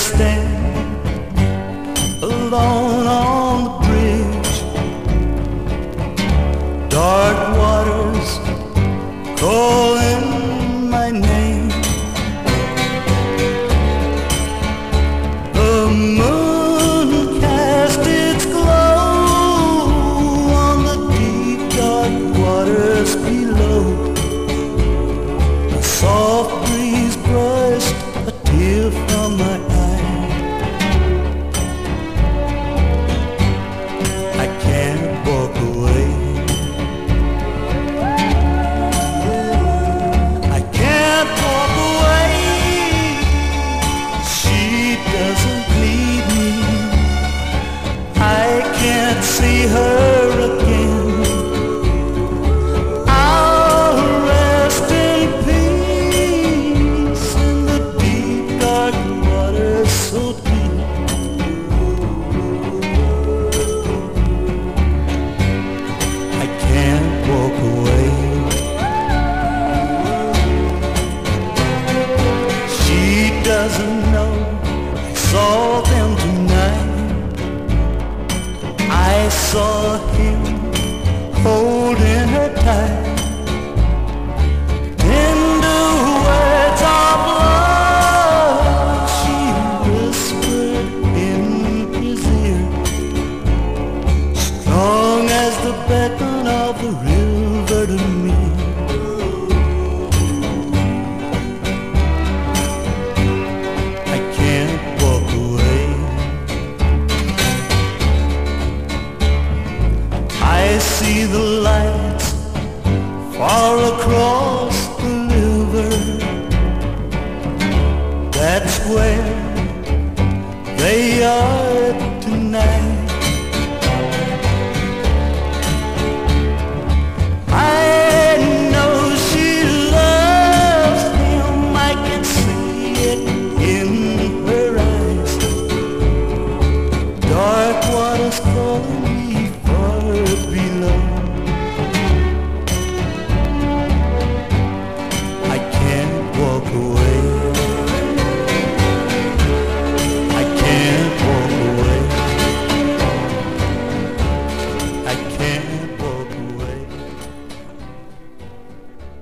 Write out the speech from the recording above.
stand alone on the bridge. Dark waters calling my name. The moon cast its glow on the deep dark waters below. A soft breeze brushed a tear from my eye. I can't walk away. I can't walk away. She doesn't need me. I can't see her again. I'll rest in peace in the deep dark waters so deep. I can't walk away. She doesn't know I saw them tonight. I saw him holding her tight. Tender words of love she whispered in his ear, strong as the beckon of the river to me. I can't walk away. I see the lights far across the river. That's where they are tonight. I know she loves him. I can see it in her eyes. Dark waters calling me